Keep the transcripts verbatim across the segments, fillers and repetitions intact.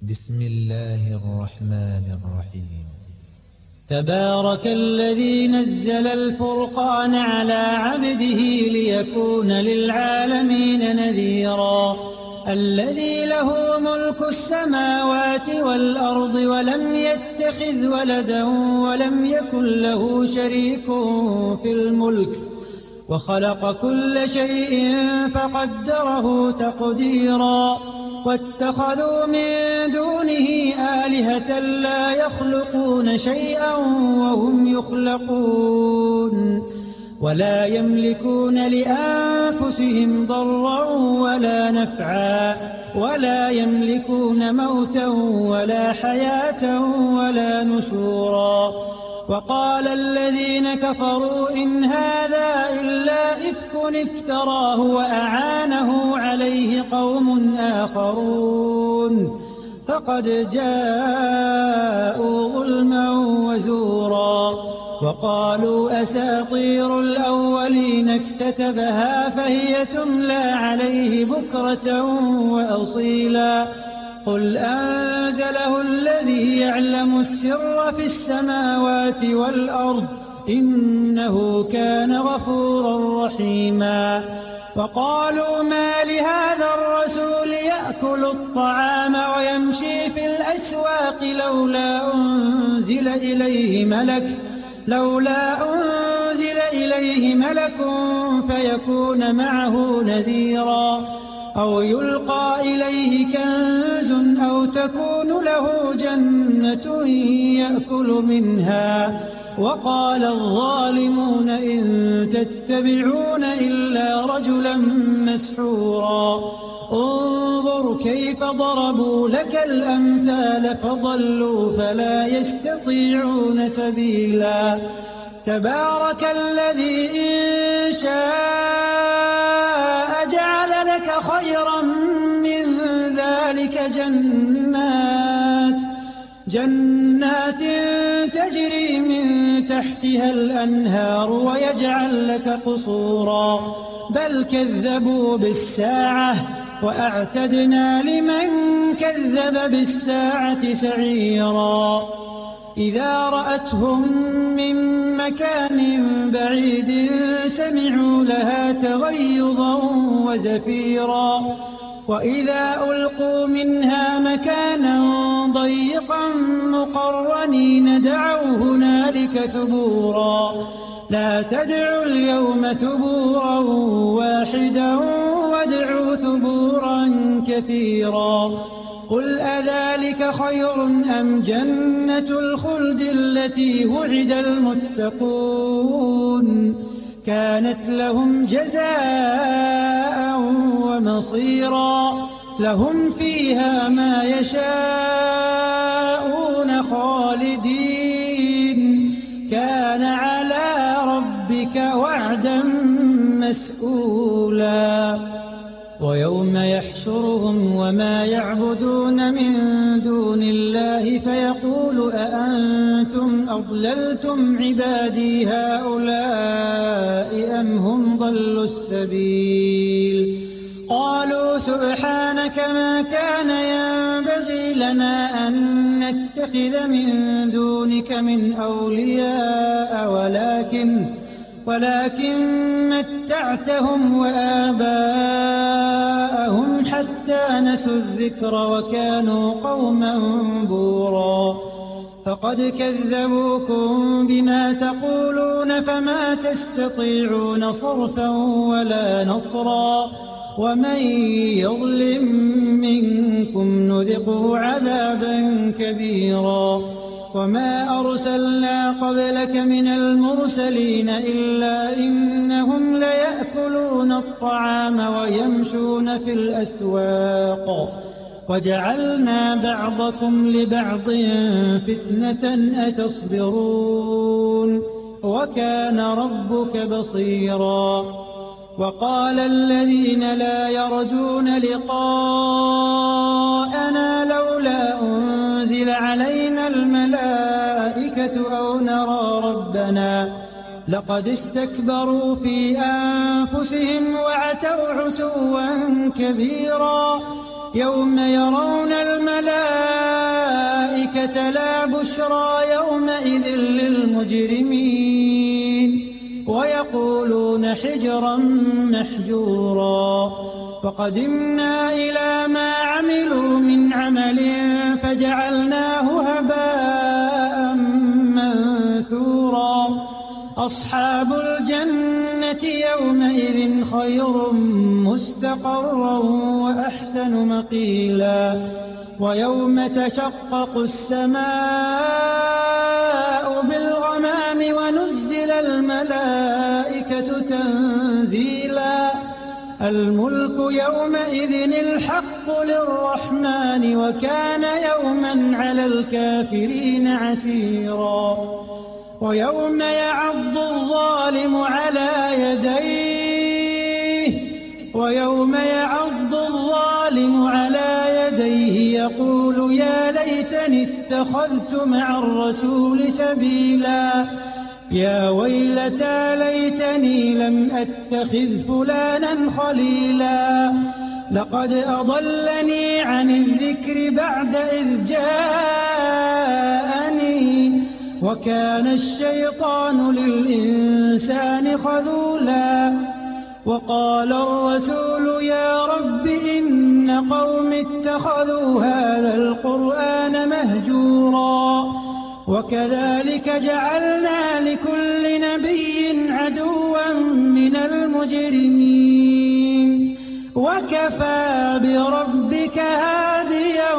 بسم الله الرحمن الرحيم. تبارك الذي نزل الفرقان على عبده ليكون للعالمين نذيرا. الذي له ملك السماوات والأرض ولم يتخذ ولدا ولم يكن له شريك في الملك وخلق كل شيء فقدره تقديرا. واتخذوا من دونه آلهة لا يخلقون شيئا وهم يخلقون ولا يملكون لأنفسهم ضرا ولا نفعا ولا يملكون موتا ولا حياة ولا نشورا. وقال الذين كفروا إن هذا إلا إفك افتراه وأعانه عليه قوم آخرون فقد جاءوا ظلما وزورا. وقالوا أساطير الأولين اكتتبها فهي تملى عليه بكرة وأصيلا. قل أنزله الذي يعلم السر في السماوات والأرض إنه كان غفورا رحيما. وقالوا ما لهذا الرسول يأكل الطعام ويمشي في الأسواق لولا أنزل إليه ملك لولا أنزل إليه ملك فيكون معه نذيرا أو يلقى إليه كنز أو تكون له جنة يأكل منها. وقال الظالمون إن تتبعون إلا رجلا مسحورا. انظر كيف ضربوا لك الأمثال فضلوا فلا يستطيعون سبيلا. تبارك الذي إن شاء جعل لك خيرا من ذلك جنات جنات تجري من تحتها الأنهار ويجعل لك قصورا. بل كذبوا بالساعة وأعتدنا لمن كذب بالساعة سعيرا. إذا رأتهم من مكان بعيد سمعوا لها تغيظا وزفيرا. وإذا ألقوا منها مكانا ضيقا مقرنين دعوا هنالك ثبورا. لا تدعوا اليوم ثبورا واحدا وادعوا ثبورا كثيرا. قل أذلك خير أم جنة الخلد التي وعد المتقون كانت لهم جزاء ومصيرا. لهم فيها ما يشاءون خالدين كان على ربك وعدا مسئولا. ويوم يحشرهم وما يعبدون من دون الله فيقول أأنتم أضللتم عبادي هؤلاء أم هم ضلوا السبيل. قالوا سبحانك ما كان ينبغي لنا أن نتخذ من دونك من أولياء ولكن ولكن متعتهم وآباءهم حتى نسوا الذكر وكانوا قوما بورا. فقد كذبوكم بما تقولون فما تستطيعون صرفا ولا نصرا. ومن يظلم منكم نذقه عذابا كبيرا. وما أرسلنا قبلك من المرسلين إلا إنهم ليأكلون الطعام ويمشون في الأسواق وجعلنا بعضكم لبعض فتنة أتصبرون وكان ربك بصيرا. وقال الذين لا يرجون لقاءنا لولا أنزل علينا الملائكة أو نرى ربنا لقد استكبروا في أنفسهم وعتوا عتوا كبيرا. يوم يرون الملائكة الآية لا بشرى يومئذ للمجرمين ويقولون حجرا محجورا وقدمنا إلى ما عملوا من عمل فجعلناه هباء منثورا أصحاب الجنة يومئذ خير مستقرا وأحسن مقيلا ويوم تشقق السماء بالغمام ونزل الملائكة تنزيلا الملك يومئذ الحق للرحمن وكان يوما على الكافرين عسيرا ويوم يعض الظالم على يديه ويوم يعض الظالم على يديه يقول يا ليتني اتخذت مع الرسول سبيلا يا ويلتى ليتني لم أتخذ فلانا خليلا لقد أضلني عن الذكر بعد إذ جاءني وكان الشيطان للإنسان خذولا وقال الرسول يا رب إن قوم اتخذوا هذا القرآن مهجورا وكذلك جعلنا لكل نبي عدوا من المجرمين وكفى بربك هاديا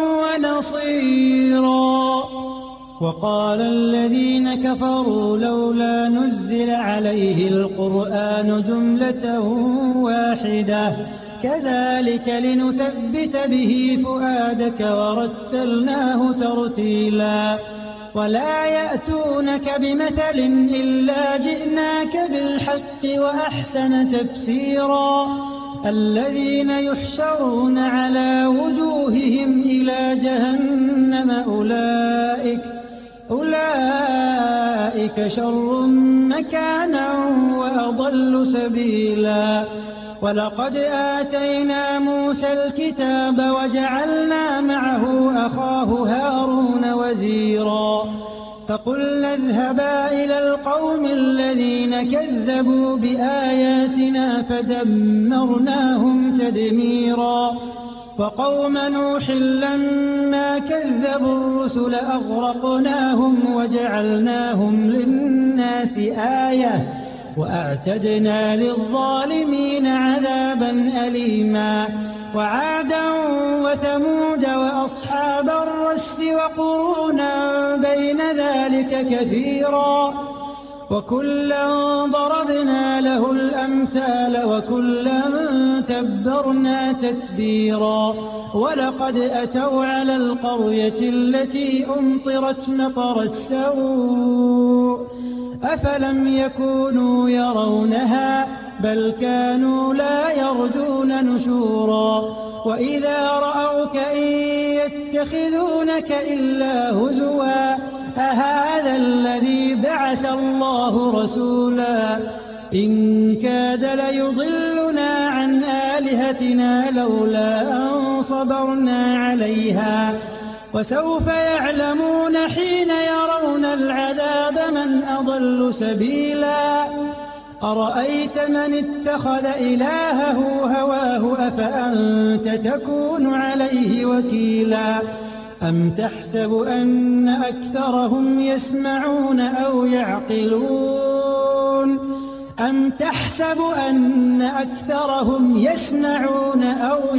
ونصيرا وقال الذين كفروا لولا نزل عليه القرآن جملة واحدة كذلك لنثبت به فؤادك ورتلناه ترتيلا ولا يأتونك بمثل إلا جئناك بالحق وأحسن تفسيرا الذين يحشرون على وجوههم إلى جهنم أولئك أولئك شر مكانا وأضل سبيلا ولقد آتينا موسى الكتاب وجعلنا معه أخاه هارون وزيرا فقلنا اذهبا إلى القوم الذين كذبوا بآياتنا فدمرناهم تدميرا وقوم نوح لما كذبوا الرسل أغرقناهم وجعلناهم للناس آية وأعتدنا للظالمين عذابا أليما وعادا وثمود وأصحاب الرس وقرونا بين ذلك كثيرا وكلا ضربنا له الأمثال وكلا تبرنا تتبيرا ولقد أتوا على القرية التي أمطرت مطر السوء أفلم يكونوا يرونها بل كانوا لا يرجون نشورا وإذا رأوك إن يتخذونك إلا هزوا أهذا الذي بعث الله رسولا إن كاد ليضلنا عن آلهتنا لولا أن صبرنا عليها وسوف يعلمون حين يرون العذاب من أضل سبيلا أرأيت من اتخذ إلهه هواه أفأنت تكون عليه وكيلا أم تحسب أن أكثرهم يسمعون أو يعقلون أم تحسب أن أكثرهم يسمعون أو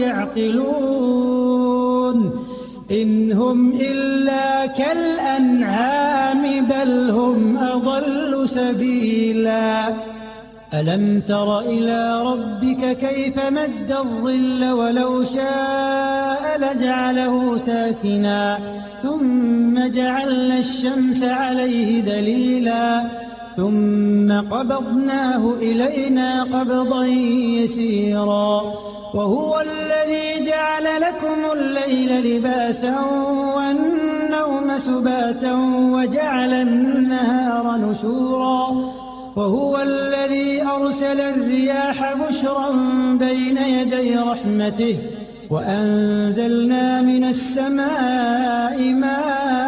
يعقلون إن هم إلا كالأنعام بل هم أضل سبيلا ألم تر إلى ربك كيف مد الظل ولو شاء لجعله ساكنا ثم جعلنا الشمس عليه دليلا ثم قبضناه إلينا قبضا يسيرا وهو الذي جعل لكم الليل لباسا والنوم سباتا وجعل النهار نشورا وهو الذي أرسل الرياح بشرا بين يدي رحمته وأنزلنا من السماء ماء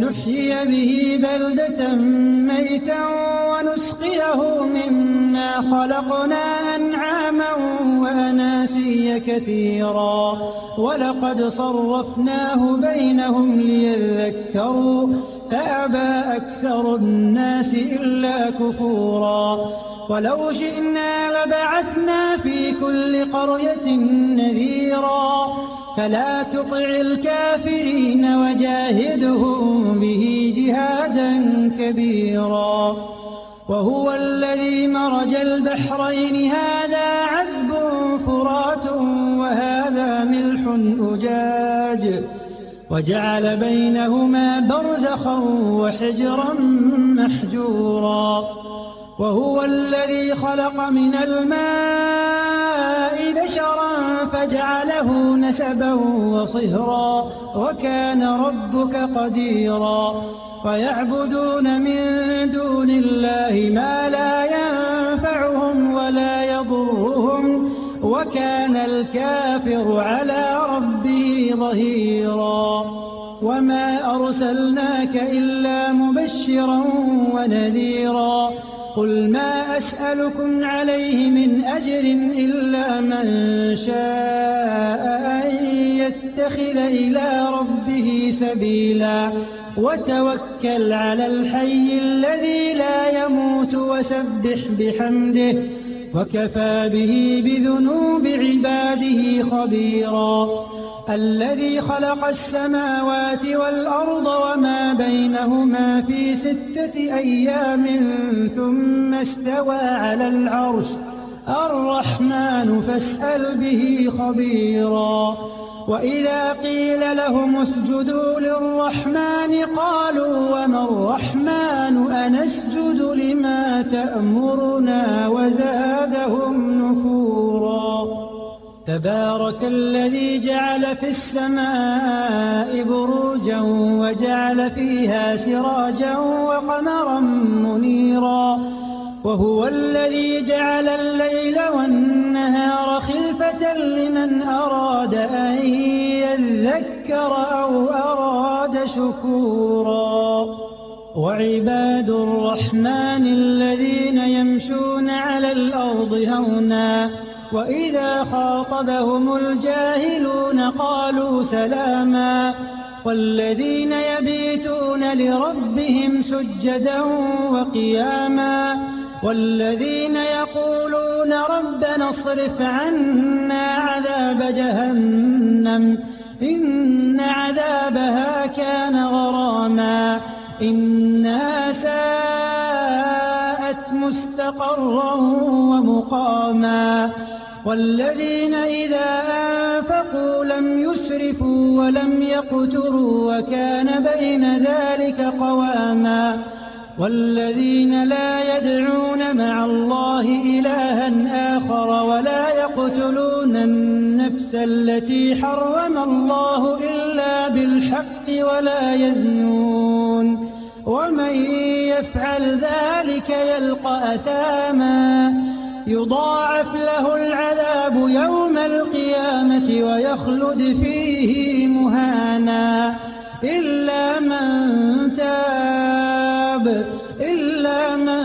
لنحيي به بلدة ميتا ونسقيه مما خلقنا أنعاما وأناسيا كثيرا ولقد صرفناه بينهم ليذكروا فأبى أكثر الناس إلا كفورا ولو شئنا لبعثنا في كل قرية نذيرا فلا تطع الكافرين وجاهدهم به جهادا كبيرا وهو الذي مرج البحرين هذا عذب فرات وهذا ملح أجاج وجعل بينهما برزخا وحجرا محجورا وهو الذي خلق من الماء بشرا فجعله نسبا وصهرا وكان ربك قديرا ويعبدون من دون الله ما لا ينفعهم ولا يضرهم وكان الكافر على ربه ظهيرا وما أرسلناك إلا مبشرا ونذيرا قل ما أسألكم عليه من أجر إلا من شاء أن يتخذ إلى ربه سبيلا وتوكل على الحي الذي لا يموت وسبح بحمده وكفى به بذنوب عباده خبيرا الذي خلق السماوات والأرض وما بينهما في ستة أيام ثم استوى على العرش الرحمن فاسأل به خبيرا وإذا قيل لهم اسجدوا للرحمن قالوا وما الرحمن أنسجد لما تأمرنا وزادهم نفورا تبارك الذي جعل في السماء بروجا وجعل فيها سراجا وقمرا منيرا وهو الذي جعل الليل والنهار خلفة لمن أراد أن يذكر أو أراد شكورا وعباد الرحمن الذين يمشون على الأرض هونا وإذا خاطبهم الجاهلون قالوا سلاما والذين يبيتون لربهم سجدا وقياما والذين يقولون ربنا اصرف عنا عذاب جهنم إن عذابها كان غراما إنها ساءت مستقرا ومقاما والذين إذا أنفقوا لم يسرفوا ولم يقتروا وكان بين ذلك قواما والذين لا يدعون مع الله إلها آخر ولا يقتلون النفس التي حرم الله إلا بالحق ولا يزنون ومن يفعل ذلك يلقى أثاما يضاعف له العذاب يوم القيامة ويخلد فيه مهانا إلا من تاب إلا من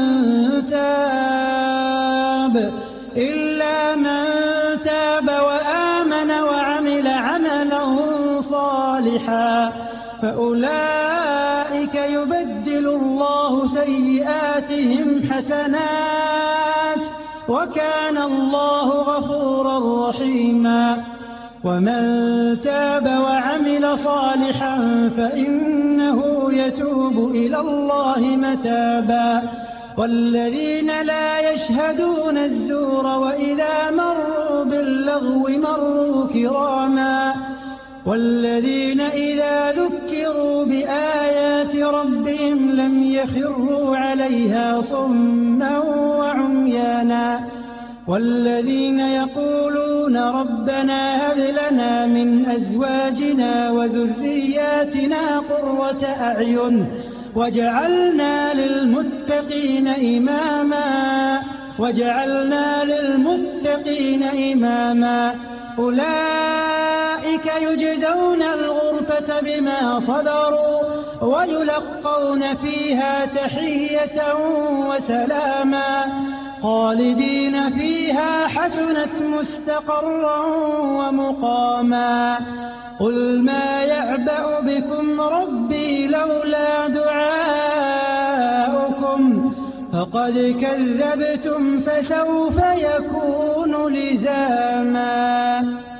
تاب إلا من تاب وآمن وعمل عملا صالحا فأولئك يبدل الله سيئاتهم حسنات وكان الله غفورا رحيما ومن تاب وعمل صالحا فإنه يتوب إلى الله متابا والذين لا يشهدون الزور وإذا مروا باللغو مروا كراما والذين إذا ذكروا بآيات ربهم لم يخروا عليها صما وعميانا والذين يقولون ربنا هب لنا من أزواجنا وذرياتنا قرة أعين وجعلنا للمتقين إماما وجعلنا للمتقين إماما أولئك أولئك يجزون الغرفة بما صبروا ويلقون فيها تحية وسلاما خالدين فيها حسنت مستقرا ومقاما قل ما يعبأ بكم ربي لولا دعاؤكم فقد كذبتم فسوف يكون لزاما.